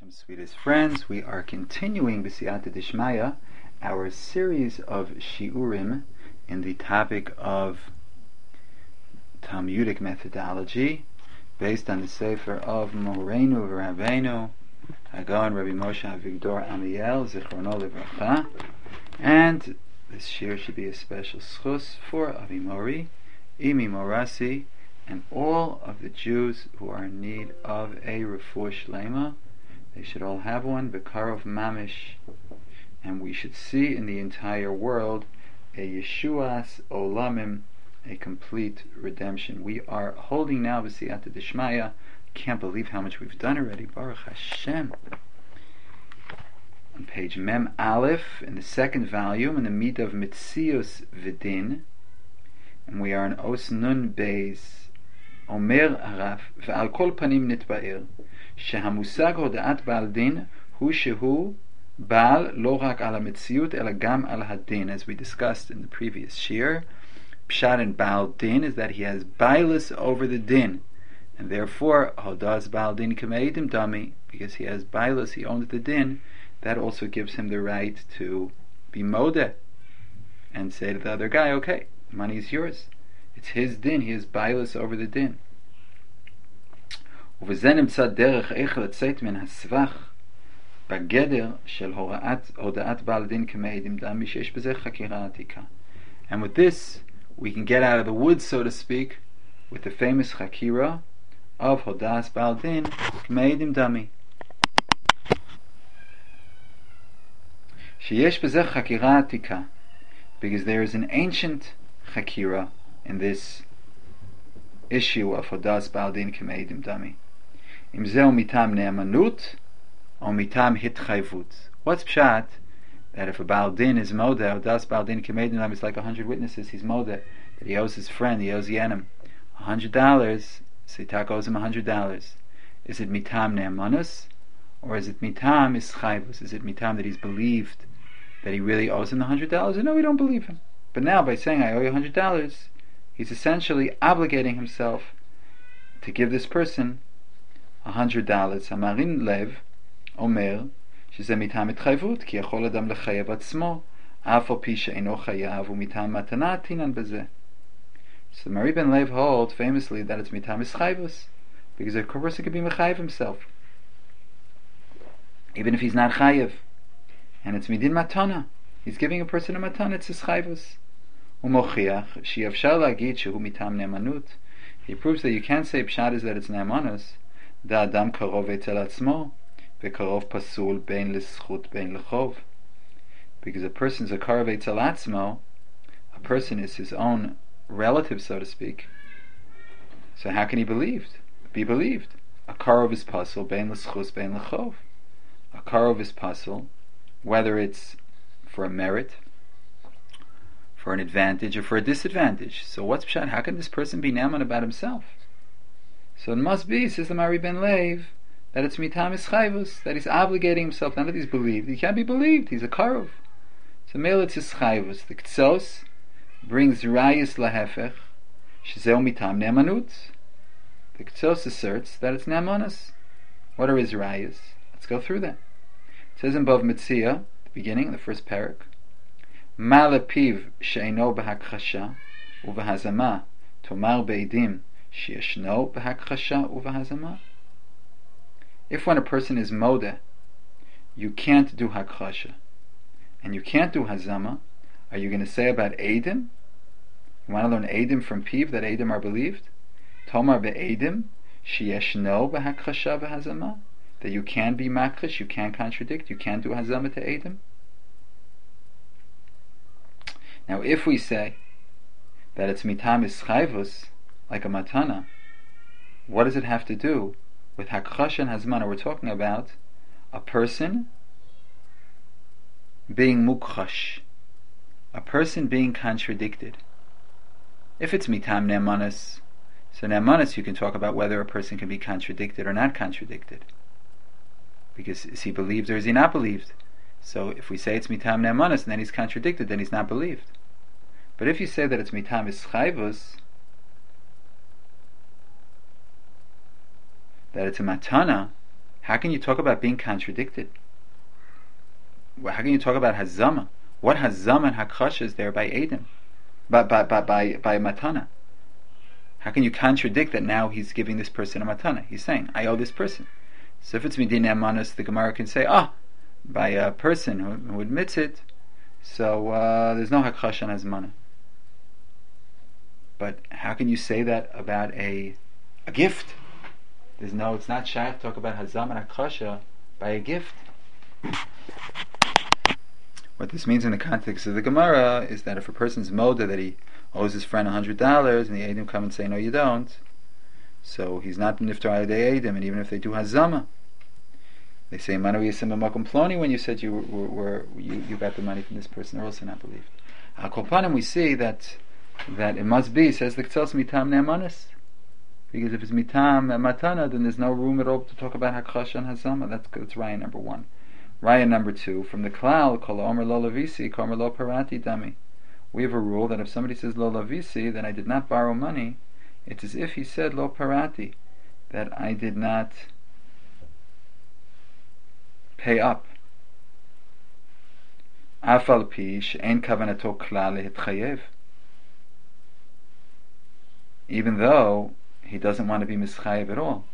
Hashem, sweetest friends, we are continuing B'siyata Dishmaya, our series of shiurim in the topic of Talmudic methodology, based on the Sefer of Moreinu V'Rabbeinu Hagon Rabbi Moshe Avigdor Amiel Zichrono Livracha, and this shir should be a special schus for Avi Mori, Imi Morasi, and all of the Jews who are in need of a refuah shlema. They should all have one, Bekarov Mamish, and we should see in the entire world a Yeshuas Olamim, a complete redemption. We are holding now B'siyata Dishmaya. Can't believe how much we've done already. Baruch Hashem. On page Mem Aleph, in the second volume, in the meat of Mitzius Vidin, and we are in Os Nun Beis. Omer Araf, Ve'al Kol Panim Nitba'ir, שהמושג הודעת בעל דין הוא שהוא בעל לא רק על המציאות אלא גם על הדין, as we discussed in the previous shir. Pshat in Baal Din is that he has bailus over the din, and therefore hodas Baal Din k'meidim dami, because he has bailus, he owns the din. That also gives him the right to be modeh and say to the other guy, okay, money is yours, it's his din, he has bailus over the din. ובזה נמצא דרך איך לצאת מן הסבך בגדר של הודעת בעל דין כמעידים דמי שיש בזה חקירה עתיקה. And with this we can get out of the woods, so to speak, with the famous chakira of hodas בעל דין כמעידים דמי. שיש בזה חקירה עתיקה, because there is an ancient chakira in this issue of hodas בעל דין כמעידים דמי. Im zeu mitam ne'amanut or mitam hitchayvut. What's pshat? That if a Baal Din is modeh, or das Baal Din k'meidin, it's like 100 witnesses, he's modeh, that he owes his friend, he owes Yenim $100, so Yitak owes him $100. Is it mitam ne'amanus, or is it mitam ischayvus? Is it mitam that he's believed that he really owes him the $100? Or no, we don't believe him. But now, by saying I owe you $100, he's essentially obligating himself to give this person $100. Hamarin lev omer שזה מטעם התחייבות, כי יכול אדם לחייב עצמו אף על פי שאינו חייב ומטעם מתנה עתינן בזה. So Mari Ben Lev holds famously that it's מטעם ischayvus, because a person could be mechayev himself even if he's not chayev, and it's midin matana, he's giving a person a matana, it's ischayvus. ומוכיח שאפשר להגיד שהוא מטעם נאמנות. He proves that you can't say pshat is that it's ne'amanus. Da adam karov etzel atzmo, vekarov pasul bein l'schut bein l'chov. Because a person's a karov etzel atzmo, a person is his own relative, so to speak. So how can he be believed? A karov is pasul bein l'schut bein l'chov. A karov is pasul, whether it's for a merit, for an advantage, or for a disadvantage. So what's pshat? How can this person be naman about himself? So it must be, says the Mari Ben Lev, that it's mitam ischayvus, that he's obligating himself, not that he's believed. He can't be believed, he's a karov. So mele it's ischayvus. The ktsos brings rayis lahefech, shezeu mitam ne'amanut. The ktsos asserts that it's ne'amanas. What are his rayis? Let's go through that. It says in Bov Metzia, the beginning, the first parak, ma lepiv she'eno b'hakchasha u'v'hazama tomar beidim. If when a person is modeh, you can't do hakchasha and you can't do hazama, are you going to say about eidim? You want to learn eidim from piv, that eidim are believed? Tomar be'eidim sheyeshno b'hakchasha v'hazama, that you can be makrish, you can contradict, you can do hazama to eidim. Now if we say that it's mitam ischayvus, like a matana, what does it have to do with hakchash and hazmana? We're talking about a person being mukchash, a person being contradicted. If it's mitam ne'amanas, so ne'amanas you can talk about whether a person can be contradicted or not contradicted, because is he believed or is he not believed? So if we say it's mitam ne'amanas and then he's contradicted, then he's not believed. But if you say that it's mitam ischayvus, that it's a matana, How can you talk about being contradicted? How can you talk about hazama? What hazama and hakasha is there by Edom? By matana? How can you contradict that now he's giving this person a matana? He's saying, I owe this person. So if it's midin amanas, the Gemara can say, by a person who admits it, so there's no hakasha on hazmana. But how can you say that about a gift? It's not shy to talk about hazam and hakasha by a gift. What this means in the context of the Gemara is that if a person's moda that he owes his friend $100 and the Edom come and say, no you don't, so he's not niftar al yedei Edom, and even if they do hazama, they say, Manu Yisim Makom Ploni, when you said you got the money from this person, they're also not believed. Al Kol Panim, we see that it must be, says the Ketzios, mitam ne'amanis. Because if it's mitam matana, then there's no room at all to talk about hakasha and hazama. That's raya number 1. Raya number 2, from the klal, kol omer lo lavisi, komer lo parati dami. We have a rule that if somebody says lo lavisi, then I did not borrow money, it's as if he said lo parati, that I did not pay up. Afal pi she'en kavanato klal lehitchayev. Even though he doesn't want to be mischayev at all.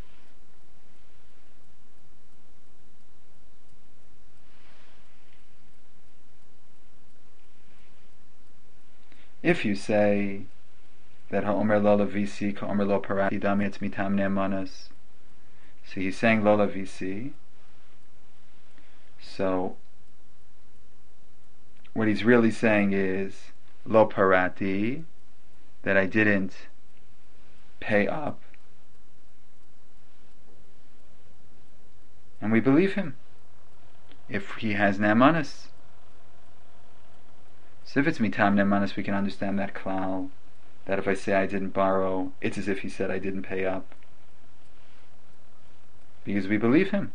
If you say that ha'omer lo lavisi ka'omer lo parati dami it's mitam ne'emanas, so he's saying lo lavisi, so what he's really saying is lo parati, that I didn't pay up, and we believe him if he has ne'emanas. So if it's mitam ne'emanas, we can understand that klal, that if I say I didn't borrow, it's as if he said I didn't pay up, because we believe him.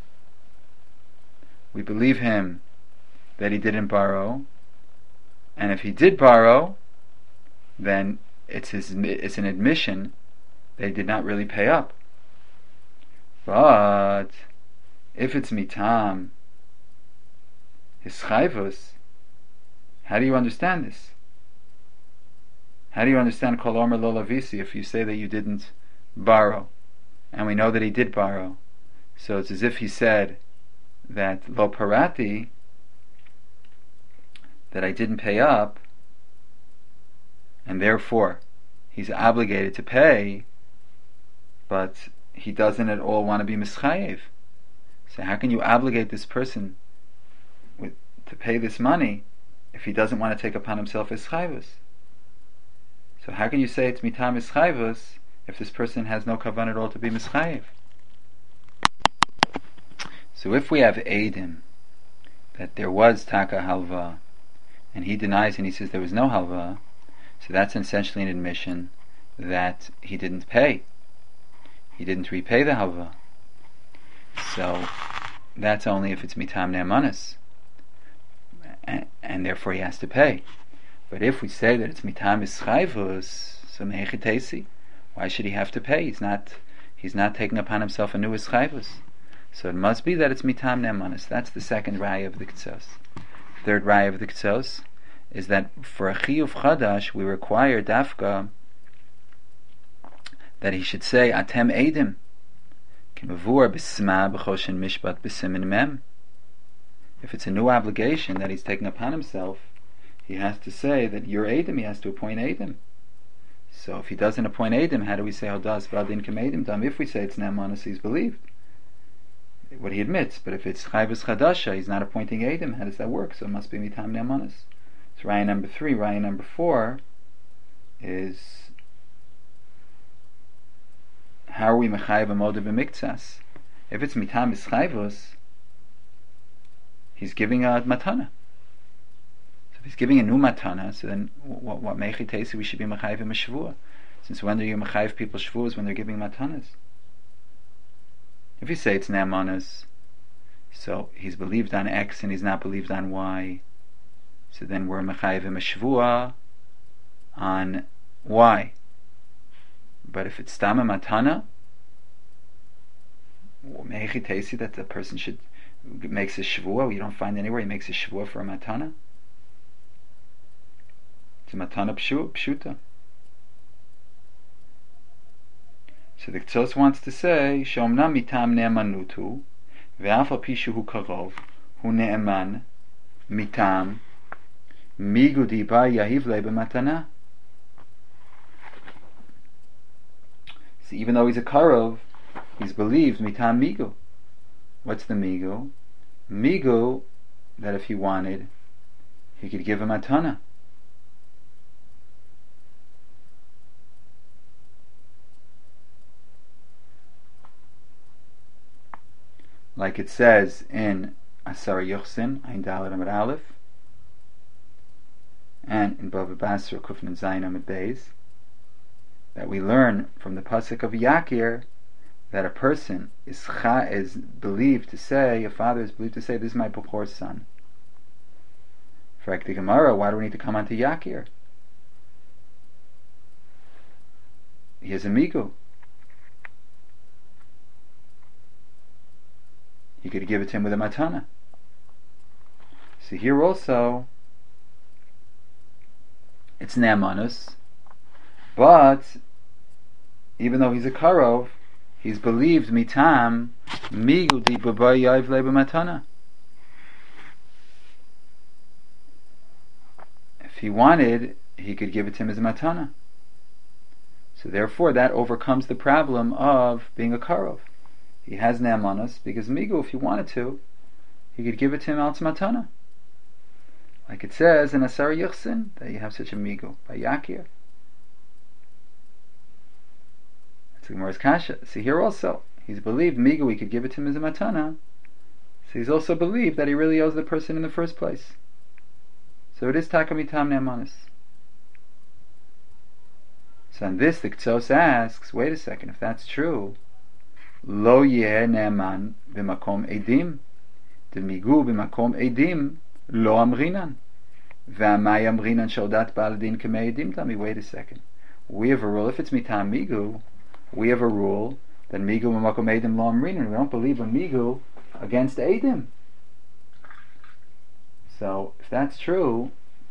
We believe him that he didn't borrow, and if he did borrow, then it's an admission that he did not really pay up. But if it's mitam his chayvus, how do you understand this? How do you understand kol omer lo lavisi if you say that you didn't borrow, and we know that he did borrow? So it's as if he said that lo parati, that I didn't pay up, and therefore he's obligated to pay, but he doesn't at all want to be mischayev. So how can you obligate this person to pay this money if he doesn't want to take upon himself his chayvus? So how can you say it's mitam his chayvus if this person has no kavan at all to be mischayev? So if we have Eidim that there was taka halva, and he denies and he says there was no halva, so that's essentially an admission that he didn't pay. He didn't repay the halva. So that's only if it's mitam ne'emanas, and therefore he has to pay. But if we say that it's mitam ischayvus, so mehechitesi, why should he have to pay? He's not taking upon himself a new ischayvus. So it must be that it's mitam ne'emanas. That's the second raya of the Ketzios. Third raya of the Ketzios is that for a chiyuv chadash we require dafka that he should say atem edim k'mavur b'sma b'choshen mishpat b'simin mem. If it's a new obligation that he's taking upon himself, he has to say that you're edim. He has to appoint edim. So if he doesn't appoint edim, how do we say hodas v'adin k'medim dam? If we say it's ne'emanas, he's believed what he admits. But if it's chayvus chadasha, he's not appointing edim. How does that work? So it must be mitam ne'emanas. So raya number 3. Raya number 4 is, how are we mechayev a moda b'miktsas? If it's mitam ischayvus, he's giving a matana. So if he's giving a new matana, so then what mechitesi we should be mechayev him a shvua? Since when do you mechayev people shvuas when they're giving matanas? If you say it's ne'emanas, so he's believed on X and he's not believed on Y, so then we're mechayev him a shvua on Y. But if it's stam matana, that the person makes a shvuah. You don't find anywhere he makes a shvuah for a matana. It's a matana pshuta. So the Ktsos wants to say, Shomna mitam ne'emanutu, ve'af al pi shehu karov, hu ne'eman, mitam, migudi ba yahiv le b'matana. So even though he's a karov, he's believed mitam migu. What's the migu? Migu, that if he wanted, he could give a matana. Like it says in Asar Yochsin, Ein Dalet Amud Aleph, and in Bava Basra Kufn Zayin Amud Beis, that we learn from the pasuk of Yakir that a person is believed to say, a father is believed to say, "This is my Bechor's son." For the Gemara, why do we need to come on to Yakir? He has a migu. He could give it to him with a matana. So here also, it's ne'emanus, but even though he's a karov, he's believed mitam migu di b'ba yav le b'matana. If he wanted, he could give it to him as a matana. So therefore, that overcomes the problem of being a karov. He has ne'emanus because migu, if he wanted to, he could give it to him al matana. Like it says in Asar Yochsin that you have such a migu by Yakir. That's the Gemara's kasha. See here also, he's believed migu, he could give it to him as a matana. So he's also believed that he really owes the person in the first place. So it is takamitam ne'emanus. So on this, the Ktsos asks, wait a second, if that's true, Lo yeh ne'eman b'makom edim, demigu b'makom edim lo amrinan, v'amay amrinan shodat ba'al din k'mei edim tami. Wait a second. We have a rule, if it's mitam migu, we have a rule that migu b'makom edim lo amrinan. We don't believe in migu against edim. So, if that's true,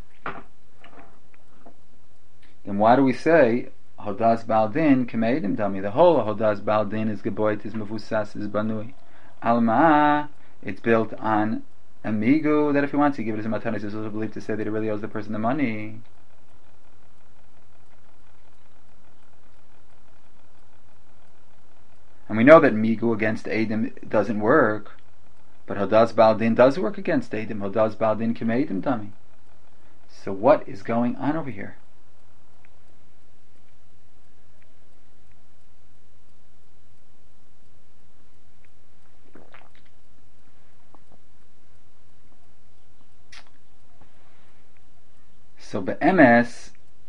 then why do we say Hodas Baldin K'meidim Dami? The whole Hodas Baldin is Geboit, is Mevusas, is Banui. Alma, it's built on a migu that if he wants to give it as a matana, he's also believed to say that he really owes the person the money. And we know that migu against Edim doesn't work, but Hodas Baldin does work against Edim. Hodas Baldin K'meidim Dami. So what is going on over here? So be'emes,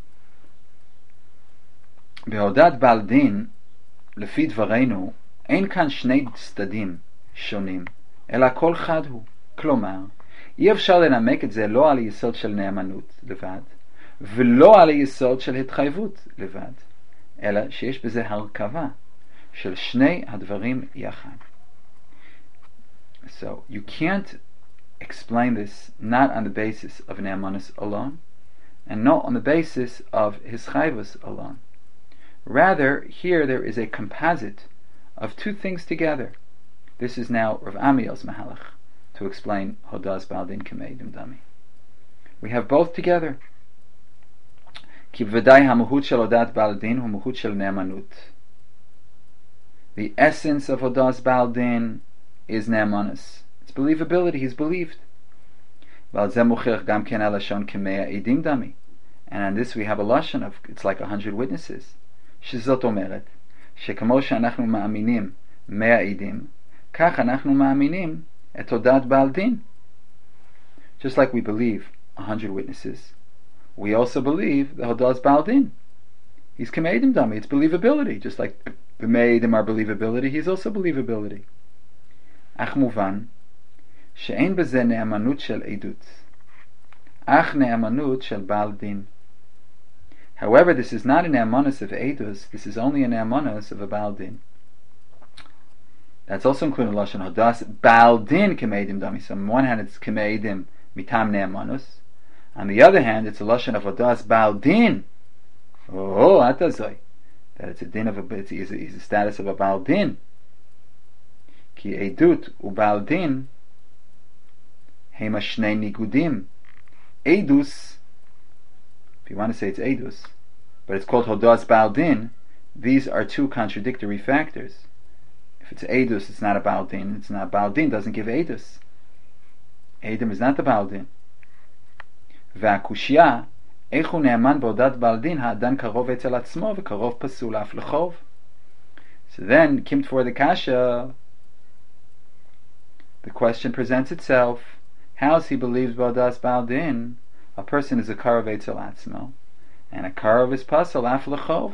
be'odat baldin, lefi dvareinu, ein kan shnei צדדים שונים, אלא כל חד הוא. כלומר, אי אפשר לנמק את זה לא על יסוד של נאמנות לבד, ולא על יסוד של התחייבות לבד, אלא שיש בזה הרכבה של שני הדברים יחד. So, you can't explain this not on the basis of ne'emanus alone, and not on the basis of his chayvus alone. Rather, here there is a composite of two things together. This is now Rav Amiel's mahalach to explain Hodas Baldin K'meidim Dami. We have both together. Ki v'dai hamuhut shel Hodas Baldin hu muhut shel ne'emanut. The essence of Hodas Baldin is ne'emanus. It's believability. He's believed. And on this we have a lashon of, it's like 100 witnesses. שזאת אומרת, שכמו שאנחנו מאמינים 100 עדים, כך אנחנו מאמינים את הודעת בעל דין. Just like we believe 100 witnesses, we also believe the Hodas Baal Din. He's k'meidim dami, it's believability. Just like b'meidim are believability, he's also believability. אך מובן, שאין בזה נאמנות של עדות, אך נאמנות של בעל דין. However, this is not an ne'emanus of edus, this is only a ne'emanus of a Baal Din. That's also included in Lashon Hodas. Baldin Kameidim Dami. So on one hand it's Kameidim Mitam Ne'emanus. On the other hand it's a Lashon of Hodas Baldin. Oh, Atazoi. That it's a din of is a status of a Baldin. Ki Edut u Baldin Hema Shnei Nigudim. Edus, if you want to say it's Edus, but it's called Hodas Baldin, these are two contradictory factors. If it's Edus, it's not a Baldin. It's not Baldin, doesn't give Edus. Edom is not the Baldin. V'akushya, Eichu ne'eman b'odat Baldin ha'adan karov etzel atzmo v'karov pasul af lechov. So then, kimt for the kasha, the question presents itself. How he believes b'odas Baldin, a person is a karov etzel atzmo, and a karov is pasul af lechov.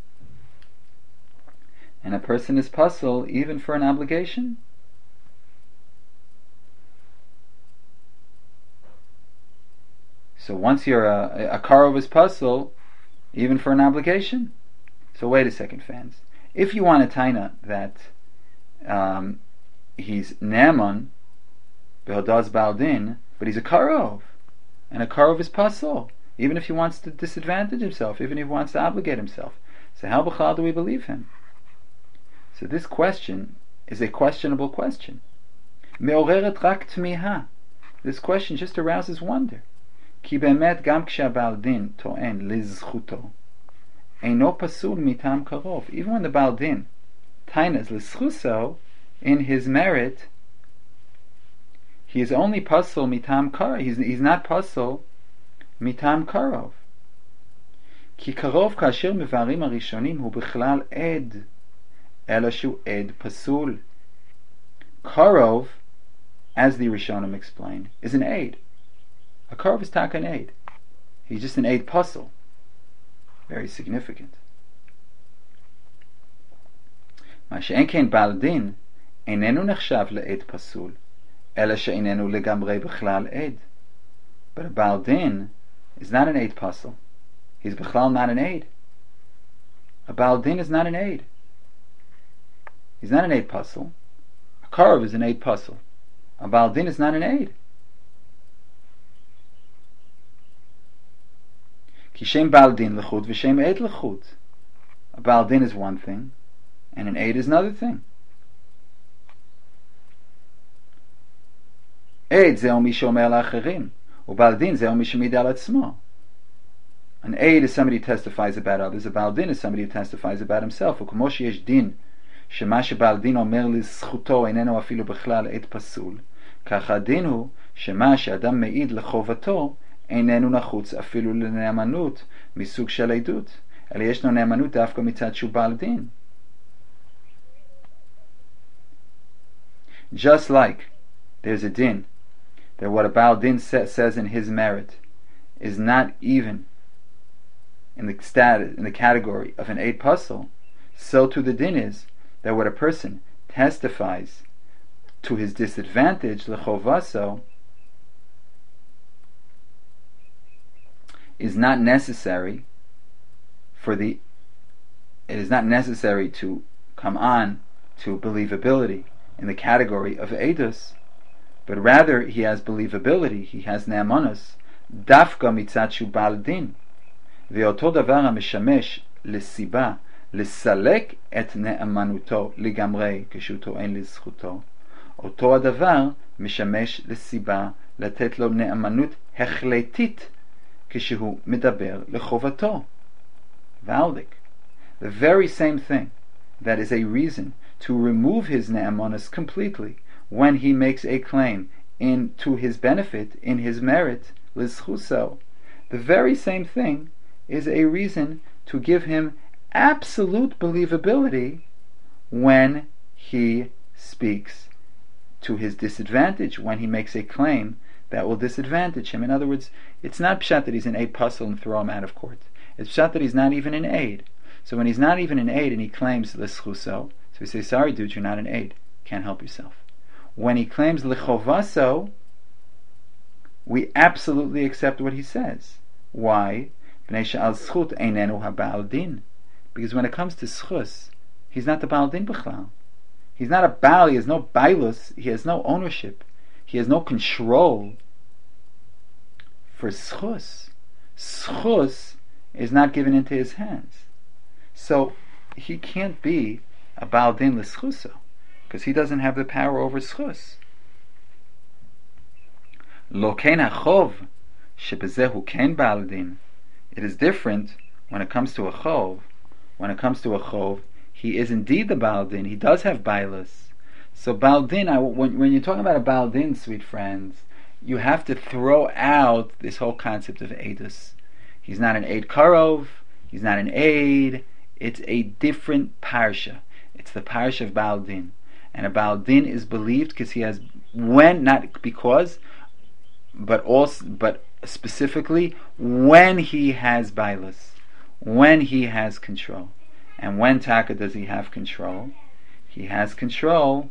And a person is pasul even for an obligation. So once you're a karov is pasul, even for an obligation. So wait a second, fans. If you want a taina that he's ne'eman b'hodas Baldin, but he's a karov, and a karov is pasul, even if he wants to disadvantage himself, even if he wants to obligate himself. So how b'chal do we believe him? So this question is a questionable question. Me'oreret rak tmiha. This question just arouses wonder. Ki be'emet gam ksha-Baldin to'en lizchuto eino pasul mitam karov. Even when the Baldin tainas lizchuso in his merit, he is only pasul mitam karov. He's not pasul mitam karov. Ki karov kasher mevarim arishonim hu bichlal ed. Elashu ed pasul. Karov, as the Rishonim explain, is an aid. A karov is tak an aid. He's just an aid pasul. Very significant. Ma she'en Baldin einenu nechshav le'ed pasul, ela she'einenu legamrei b'chlal ed. But a Baldin is not an aid pasul. He's b'chlal not an aid. A Baldin is not an aid. He's not an aid pasul. A karov is an aid pasul. A Baldin is not an aid. Ki shem Baldin lechut v'shem aid lechut. A Baldin is one thing, and an aid is another thing. Aid zeh mi shomer la'acherim, u'Baldin zeh mi shemid al atzmo. An aid is somebody who testifies about others. A Baldin is somebody who testifies about himself. U'kamo sheyesh din שמה שבעל אומר לזכותו איננו אפילו בכלל עת פסול, כך הדין הוא שמה שאדם מעיד לחובתו איננו נחוץ אפילו לנאמנות מסוג של עדות, אלא ישנו נאמנות דווקא מצד שהוא בעל דין. Just like there's a din that what a Baal Din says in his merit is not even in the status, in the category of an Eid Pasul, so too the din is that what a person testifies to his disadvantage, lechovaso, is not necessary it is not necessary to come on to believability in the category of Eidus, but rather he has believability, he has ne'amanus, dafka mitzachu Baal Din, ve'oto davar ha'mishamesh lesiba, לסלק את נאמנותו לגמרי כשהוא טוען לזכותו, אותו הדבר משמש לסיבה לתת לו נאמנות החלטית כשהוא מדבר לחובתו. Valdik. The very same thing that is a reason to remove his ne'amanus completely when he makes a claim to his benefit, in his merit, lizchuso. The very same thing is a reason to give him absolute believability when he speaks to his disadvantage, when he makes a claim that will disadvantage him. In other words, it's not pshat that he's an aid pasul and throw him out of court. It's pshat that he's not even an aid. So when he's not even an aid and he claims l'schuso, so we say, sorry dude, you're not an aid. Can't help yourself. When he claims l'chovaso, we absolutely accept what he says. Why? B'nei she'al zchut einenu ha'ba'al din. Because when it comes to schus, he's not the Baal Din b'chlal. He's not a Baal, he has no Bailus, he has no ownership, he has no control for Schus. Schus is not given into his hands. So he can't be a Baal Din L'Schuso, because he doesn't have the power over Schus. Lo ken hachov shebezehu ken Baal Din. It is different when it comes to a chov. When it comes to a chov, he is indeed the Baal Din. He does have Bailus. So Baal Din, when you're talking about a Baal Din, sweet friends, you have to throw out this whole concept of Eidus. He's not an Eid Karov. He's not an Eid. It's a different parsha. It's the parsha of Baal Din. And a Baal Din is believed because he has, not because, but specifically when he has Bailus, when he has control. And when Taka does he have control? He has control.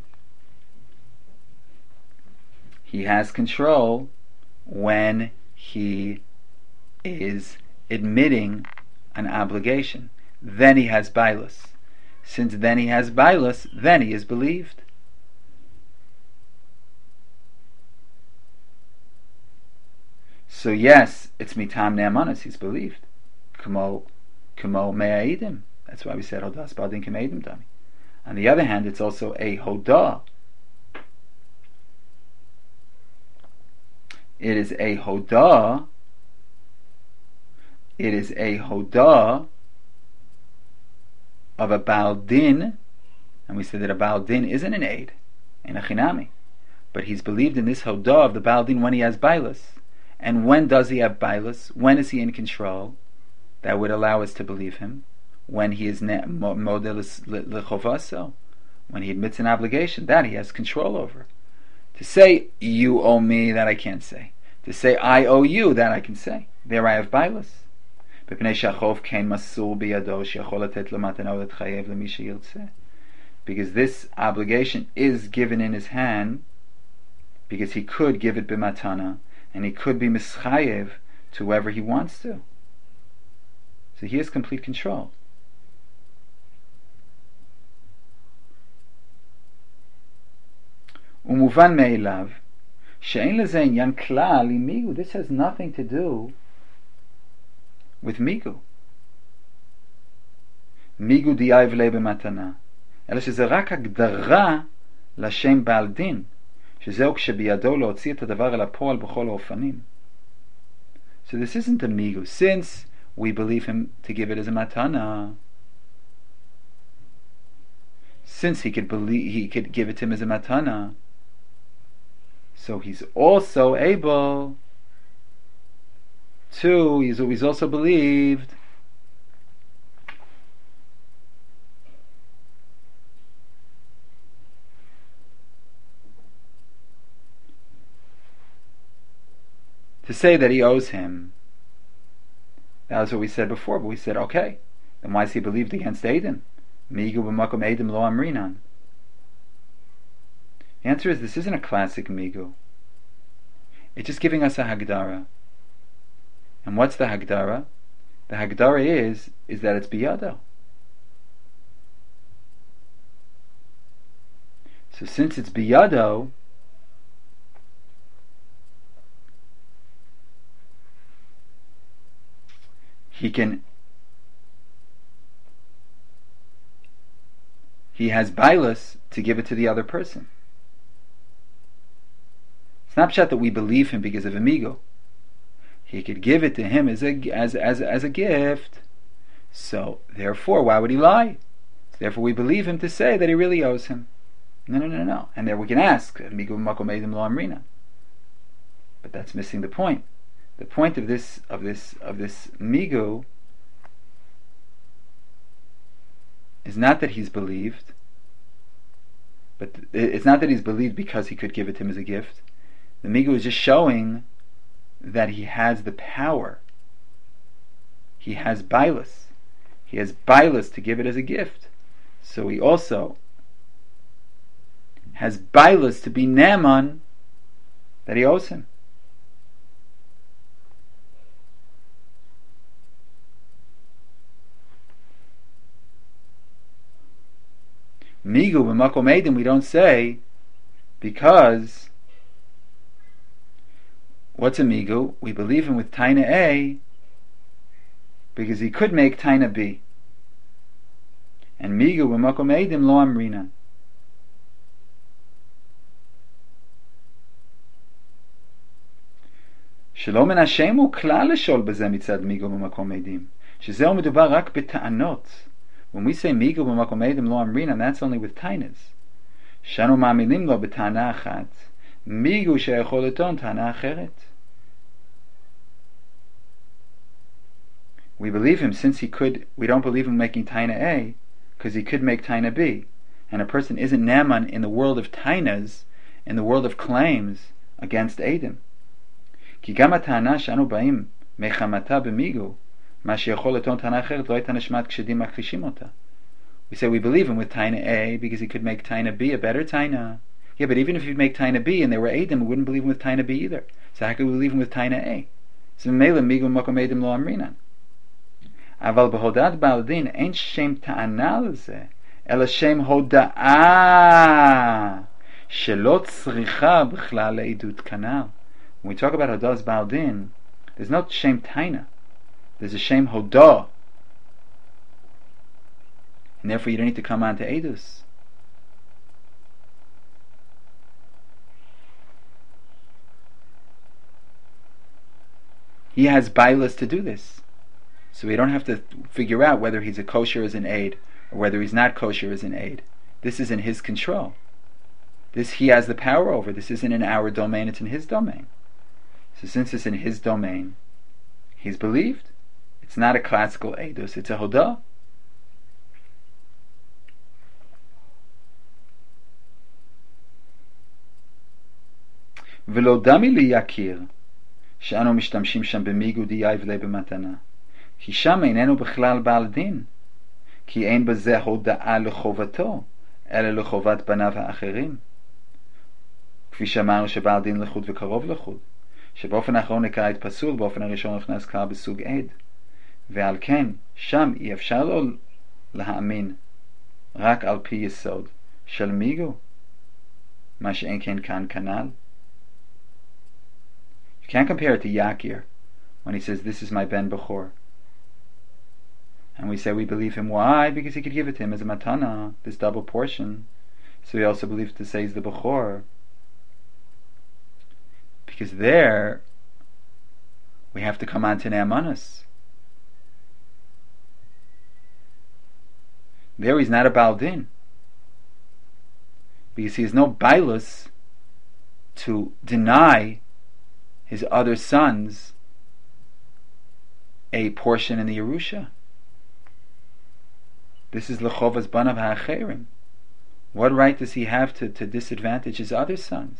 He has control when he is admitting an obligation. Then he has Bailus. Since then he has Bailus, then he is believed. So yes, it's mitam ne'amanos, he's believed. Kamo me'aidim. That's why we said Hodas Baal Din K'meidim Dami. On the other hand, it's also a Hodah. It is a Hodah. It is a Hodah of a Baal Din, and we said that a Baal Din isn't an aid, in a Chinami. But he's believed in this Hodah of the Baal Din when he has Bailus. And when does he have Bailus? When is he in control? That would allow us to believe him. When he is model lechovaso, when he admits an obligation, that he has control over. To say, you owe me, that I can't say. To say, I owe you, that I can say. There I have Bailus. Because this obligation is given in his hand, because he could give it b'matana, and he could be mischayev to whoever he wants to. So he has complete control. Umuvan me'elav she'ein leze inyan klal im migu. This has nothing to do with migu. מיגו דיאב ליה במתנה, אלא שזה רק הגדרה לשם בעל דין, שזהו כשבידו להוציא את הדבר אל הפועל בכל האופנים. So this isn't a migu, since we believe him to give it as a matana. Since he could give it to him as a matana, so he's also able to, he's also believed to say that he owes him. That was what we said before, but we said, okay, then why is he believed against Aiden? Migu b'makom Aiden lo amrinan. The answer is, this isn't a classic migu. It's just giving us a hagdara. And what's the hagdara? The hagdara is that it's biyado. So since it's biyado, he has bailus to give it to the other person. It's not pshat that we believe him because of amigo. He could give it to him as a gift. So therefore, why would he lie? Therefore, we believe him to say that he really owes him. No. And there we can ask, amigo makom edim lo amrina. But that's missing the point. The point of this migu is not that he's believed, but it's not that he's believed because he could give it to him as a gift. The migu is just showing that he has the power. He has bailus. He has bailus to give it as a gift. So he also has bailus to be neman that he owes him. Migu b'makom edim, we don't say, because what's a migu? We believe him with taina A because he could make taina B. And migu b'makom edim lo amrina. שלא מן השם הוא כלל לשאול בזה מצד מיגו במקום עדים. שזהו מדובר רק בטענות. When we say מיגו במקום עדים לא אמרינן, that's only with tainas. שאנו מאמינים לו בטענה אחת, מיגו שיכול לטעון טענה אחרת. We believe him since he could, we don't believe him making taina A, because he could make taina B. And a person isn't naman in the world of tainas, in the world of claims against Adam. כי גם הטענה שאנו באים מחמתה במיגו, מה שיכול לטעון טענה אחרת, לא הייתה נשמעת כשדים מכחישים אותה. We say we believe him with taina A because he could make taina B a better taina. Yeah, but even if he'd make taina B and they were Adam, we wouldn't believe him with taina B either. So how could we believe him with taina A? So ממילא מיגו במקום עדים לא אמרינן. אבל בהודעת בעל דין אין שם טענה לזה, אלא שם הודעה שלא צריכה בכלל לעדות כנ"ל. When we talk about Hodah's Baal Din, there's no Shem Taina. There's a Shem Hodah. And therefore you don't need to come on to Eidus. He has bailas to do this. So we don't have to figure out whether he's a kosher as an aid or whether he's not kosher as an aid. This is in his control. This he has the power over. This isn't in our domain, it's in his domain. So since it's in his domain, he's believed. It's not a classical edus, it's a hodah. ולא דמי לי יכיר שאנו משתמשים שם במיגו דיי ולא במתנה, כי שם איננו בכלל בעל דין, כי אין בזה הודעה לחובתו, אלא לחובת בניו האחרים. כפי שאמרנו שבעל דין לחוד וקרוב לחוד, שבאופן האחרון נקרא את פסול, באופן הראשון נכנס כלל בסוג עד, ועל כן שם אי אפשר לא להאמין רק על פי יסוד של מיגו, מה שאין כן כאן כנ"ל. You can't compare it to Yakir when he says this is my Ben Bechor, and we say we believe him. Why? Because he could give it to him as a matana, this double portion. So we also believe to say he's the Bechor, because there we have to come on to Ne'amanos. There he's not a Baal Din, because he has no bailus to deny his other sons a portion in the Yerusha. This is Lechovas Banav HaAcherim. What right does he have to disadvantage his other sons?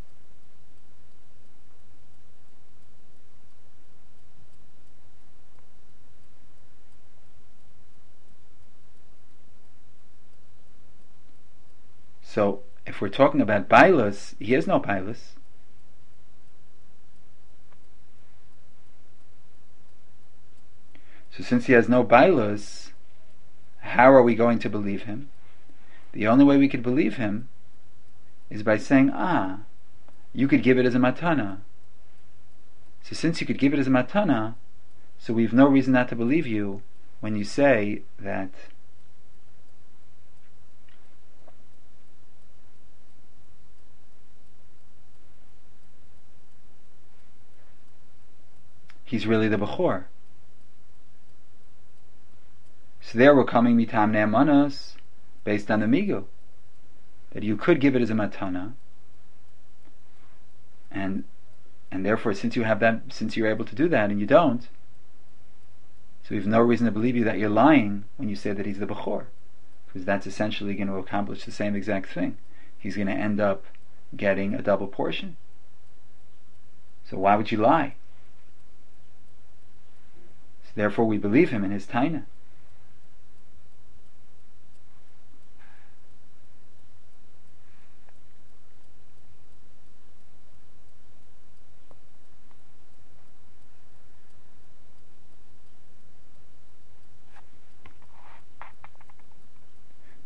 So, if we're talking about bailus, he has no bailus. So since he has no bailus, how are we going to believe him? The only way we could believe him is by saying, you could give it as a matana. So since you could give it as a matana, so we've no reason not to believe you when you say that he's really the Bechor. So there we're coming mitam ne'amanos based on the migu, that you could give it as a matana, and therefore since you have that, since you're able to do that and you don't, so we have no reason to believe you that you're lying when you say that he's the Bechor, because that's essentially going to accomplish the same exact thing. He's going to end up getting a double portion. So why would you lie? So therefore we believe him in his taina.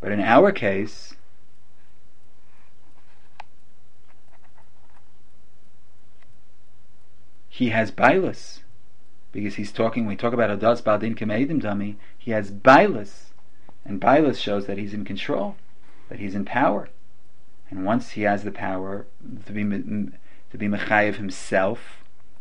But in our case, he has bailus, because he's talking. When we talk about Adas Baldin K'meidim Dami, he has bailus, and bailus shows that he's in control, that he's in power, and once he has the power to be mechayev himself,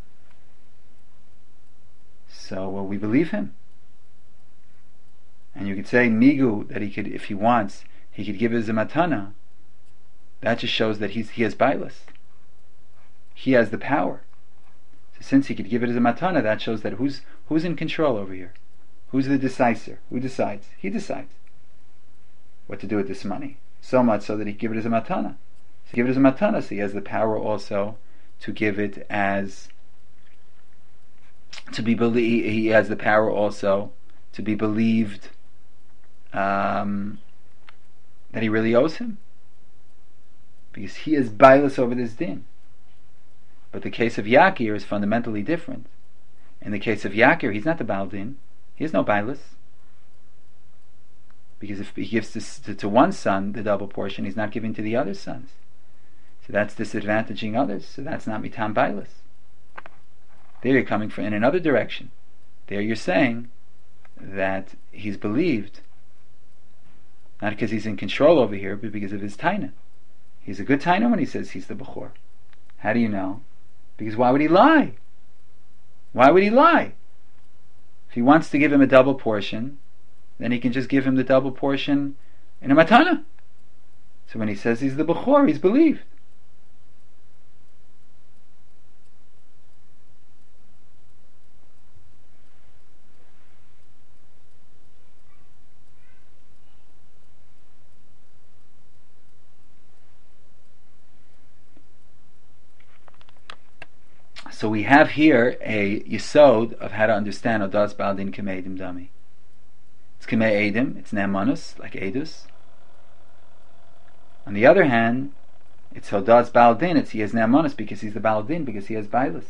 so we believe him. And you could say migu, that he could, if he wants, he could give it as a matana. That just shows that he has bailus. He has the power. So since he could give it as a matana, that shows that who's in control over here? Who's the decisor? Who decides? He decides what to do with this money. So much so that he can give it as a matana. So give it as a matana, so he has the power also to give it as to be believed. He has the power also to be believed that he really owes him, because he is bailus over this din. But the case of Yakir is fundamentally different. In the case of Yakir, he's not the Baal Din. He has no bailus, because if he gives to one son the double portion, he's not giving to the other sons. So that's disadvantaging others. So that's not mitam bailus. There you're coming from in another direction. There you're saying that he's believed, not because he's in control over here, but because of his taina. He's a good taina when he says he's the bechor. How do you know? Because why would he lie? Why would he lie? If he wants to give him a double portion, then he can just give him the double portion in a matana. So when he says he's the bechor, he's believed. So we have here a yisod of how to understand Odas Baldin K'meidim Dami. It's K'mei Eidim, it's Ne'emanus, like Eidus. On the other hand, it's Odas Baldin, it's he has Ne'emanus because he's the Baldin, because he has bailus.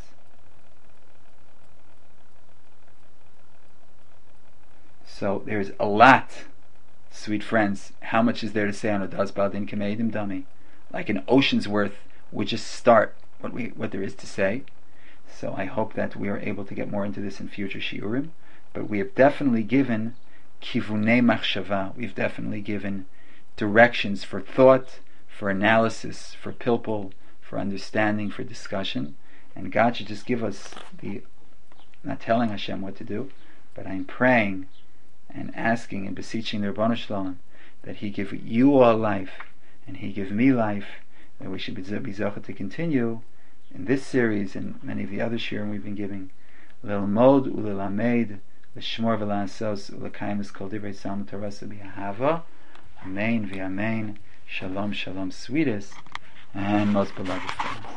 So there's a lot, sweet friends. How much is there to say on Odas Baldin K'meidim Dami? Like an ocean's worth, we just start what there is to say. So I hope that we are able to get more into this in future shiurim. But we have definitely given kivunei machshava. We've definitely given directions for thought, for analysis, for pilpul, for understanding, for discussion. And God should just give us not telling Hashem what to do, but I'm praying and asking and beseeching the Ribono Shel Olam that He give you all life and He give me life, that we should be zocheh to continue in this series and many of the other shiurim we've been giving, lilmod ulilamed, l'shmor v'la'asos u'l'kayim kol divrei Salmud Torah b'ahava. Amen v'amen. Shalom, shalom, sweetest and most beloved friends.